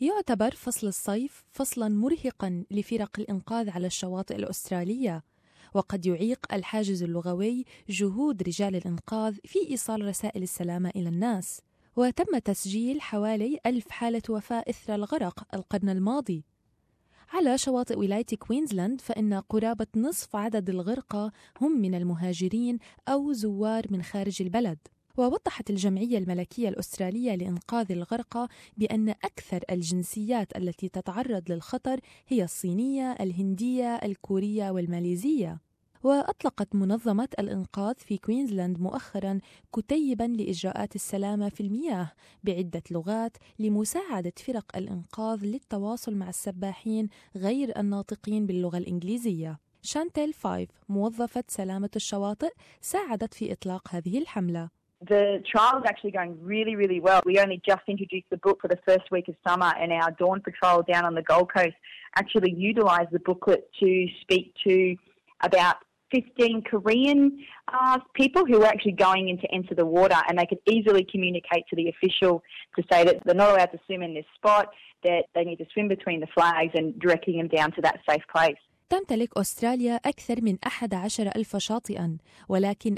يعتبر فصل الصيف فصلاً مرهقاً لفرق الإنقاذ على الشواطئ الأسترالية، وقد يعيق الحاجز اللغوي جهود رجال الإنقاذ في إيصال رسائل السلامة إلى الناس. وتم تسجيل حوالي 1000 حالة وفاة إثر الغرق القرن الماضي. على شواطئ ولاية كوينزلاند فإن قرابة نصف عدد الغرقى هم من المهاجرين أو زوار من خارج البلد. ووضحت الجمعية الملكية الأسترالية لإنقاذ الغرقى بأن أكثر الجنسيات التي تتعرض للخطر هي الصينية، الهندية، الكورية والماليزية. وأطلقت منظمة الإنقاذ في كوينزلاند مؤخراً كتيباً لإجراءات السلامة في المياه بعدة لغات لمساعدة فرق الإنقاذ للتواصل مع السباحين غير الناطقين باللغة الإنجليزية. شانتيل فايف موظفة سلامة الشواطئ ساعدت في إطلاق هذه الحملة. The trial is actually going really, really well. We only just introduced the book for the first week of summer, and our Dawn Patrol down on the Gold Coast actually utilised the booklet to speak to about 15 Korean people who were actually going in to enter the water, and they could easily communicate to the official to say that they're not allowed to swim in this spot, that they need to swim between the flags and directing them down to that safe place. تمتلك أستراليا أكثر من 11,000 شاطئاً، ولكن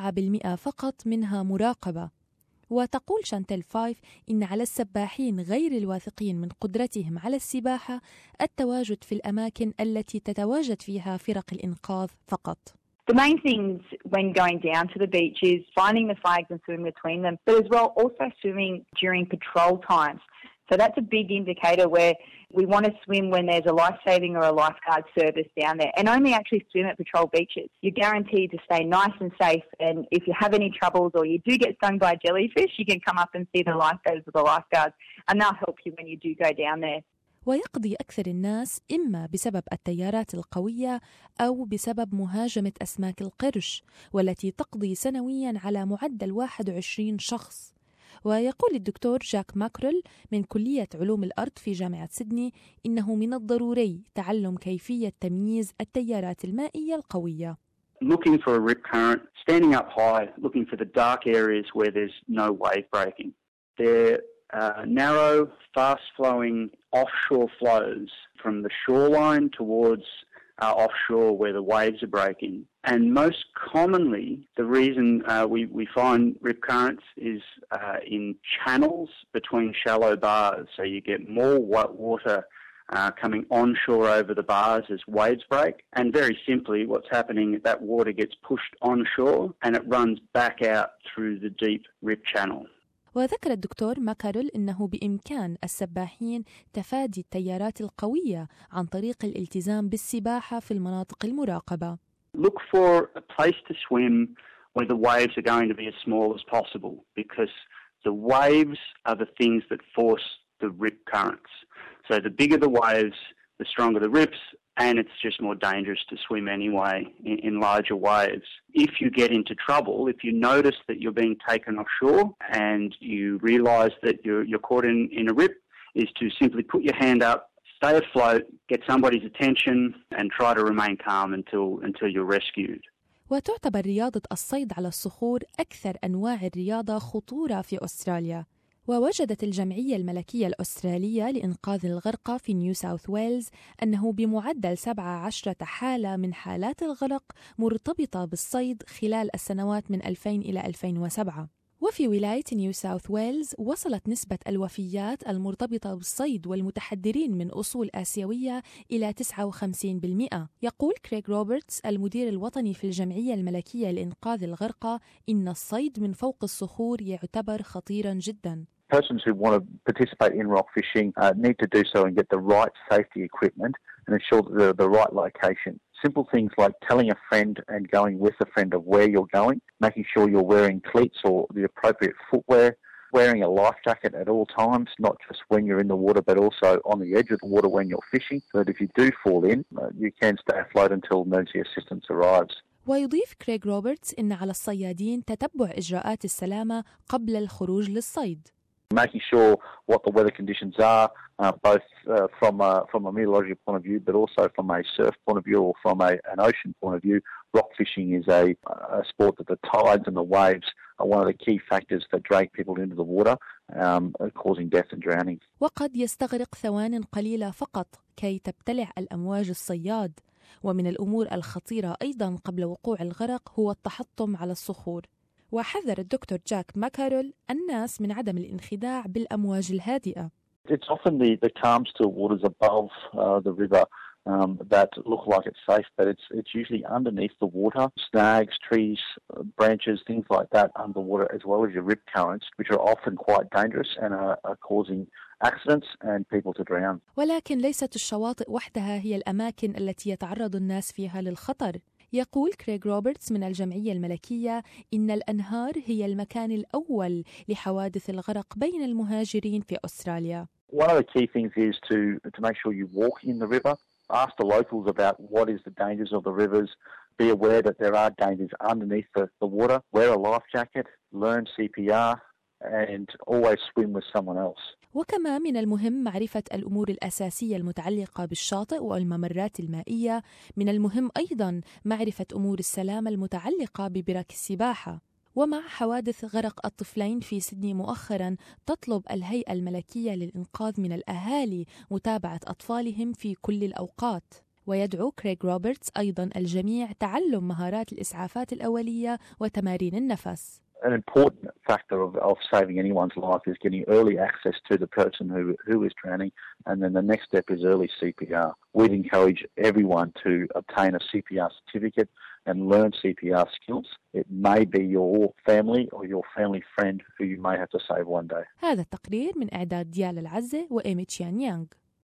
4% فقط منها مراقبة. وتقول شانتيل فايف إن على السباحين غير الواثقين من قدرتهم على السباحة التواجد في الأماكن التي تتواجد فيها فرق الإنقاذ فقط. The main things when going down to the beach is finding the flags and swimming between them, but as well also swimming during patrol times. So that's a big indicator where we want to swim when there's a life-saving or a lifeguard service down there, and only actually swim at patrol beaches. You're guaranteed to stay nice and safe, and if you have any troubles or you do get stung by jellyfish, you can come up and see the lifeguards or the lifeguards, and they'll help you when you do go down there. ويقضي أكثر الناس إما بسبب التيارات القوية أو بسبب مهاجمة أسماك القرش، والتي تقضي سنوياً على معدل 21 شخص. ويقول الدكتور جاك ماكرل من كلية علوم الأرض في جامعة سيدني إنه من الضروري تعلم كيفية تمييز التيارات المائية القوية. Looking for a rip current, standing up high, looking for the dark areas where there's no wave breaking. They're narrow, fast-flowing offshore flows from the shoreline towards offshore where the waves are breaking. And most commonly, the reason we find rip currents is in channels between shallow bars. So you get more water coming onshore over the bars as waves break. And very simply, what's happening, that water gets pushed onshore and it runs back out through the deep rip channel. وذكر الدكتور ماكارل أنه بإمكان السباحين تفادي التيارات القوية عن طريق الالتزام بالسباحة في المناطق المراقبة. Look for a place to swim where the waves are going to be as small as possible, because the waves are the things that force the rip currents. So the bigger the waves, the stronger the rips, and it's just more dangerous to swim anyway in larger waves. If you get into trouble, if you notice that you're being taken offshore and you realise that you're caught in a rip, is to simply put your hand up, stay afloat, get somebody's attention and try to remain calm until you're rescued. وتعتبر رياضة الصيد على الصخور أكثر أنواع الرياضة خطورة في أستراليا. ووجدت الجمعية الملكية الأسترالية لإنقاذ الغرقى في نيو ساوث ويلز أنه بمعدل 17 حالة من حالات الغرق مرتبطة بالصيد خلال السنوات من 2000 إلى 2007. وفي ولاية نيو ساوث ويلز وصلت نسبة الوفيات المرتبطة بالصيد والمتحدرين من أصول آسيوية إلى 59%. يقول كريغ روبرتس المدير الوطني في الجمعية الملكية لإنقاذ الغرقى إن الصيد من فوق الصخور يعتبر خطيراً جداً. Persons who want to participate in rock fishing need to do so and get the right safety equipment and ensure that they're the right location. Simple things like telling a friend and going with a friend of where you're going, making sure you're wearing cleats or the appropriate footwear, wearing a life jacket at all times, not just when you're in the water but also on the edge of the water when you're fishing, so that if you do fall in, you can stay afloat until emergency assistance arrives. ويضيف كريغ روبرتس إن على الصيادين تتبع إجراءات السلامة قبل الخروج للصيد. Making sure what the weather conditions are, both from a meteorological point of view, but also from a surf point of view or from an ocean point of view. Rock fishing is a sport that the tides and the waves are one of the key factors that drag people into the water, causing death and drowning. وقد يستغرق ثوان قليلة فقط كي تبتلع الأمواج الصياد. ومن الأمور الخطيرة أيضا قبل وقوع الغرق هو التحطم على الصخور. وحذر الدكتور جاك ماكارول الناس من عدم الانخداع بالأمواج الهادئة. It's often the calm, still waters above the river that look like it's safe, but it's usually underneath the water. Snags, trees, branches, things like that underwater, as well as your rip currents, which are often quite dangerous and are causing accidents and people to drown. ولكن ليست الشواطئ وحدها هي الأماكن التي يتعرض الناس فيها للخطر. يقول كريغ روبرتس من الجمعية الملكية إن الأنهار هي المكان الأول لحوادث الغرق بين المهاجرين في أستراليا. One of the key things is to make sure you walk in the river. Ask the locals about what is the dangers of the rivers. Be aware that there are dangers underneath the water. Wear a life jacket. Learn CPR. And always swim with someone else. وكما من المهم معرفة الأمور الأساسية المتعلقة بالشاطئ والممرات المائية، من المهم أيضاً معرفة أمور السلامة المتعلقة ببرك السباحة. ومع حوادث غرق الطفلين في سيدني مؤخراً، تطلب الهيئة الملكية للإنقاذ من الأهالي متابعة أطفالهم في كل الأوقات. ويدعو كريغ روبرتس أيضاً الجميع تعلم مهارات الإسعافات الأولية وتمارين النفس. An important factor of saving anyone's life is getting early access to the person who is drowning, and then the next step is early CPR. We'd encourage everyone to obtain a CPR certificate and learn CPR skills. It may be your family or your family friend who you may have to save one day. هذا التقرير من إعداد ديال العزة وإيمي تشيان يانغ.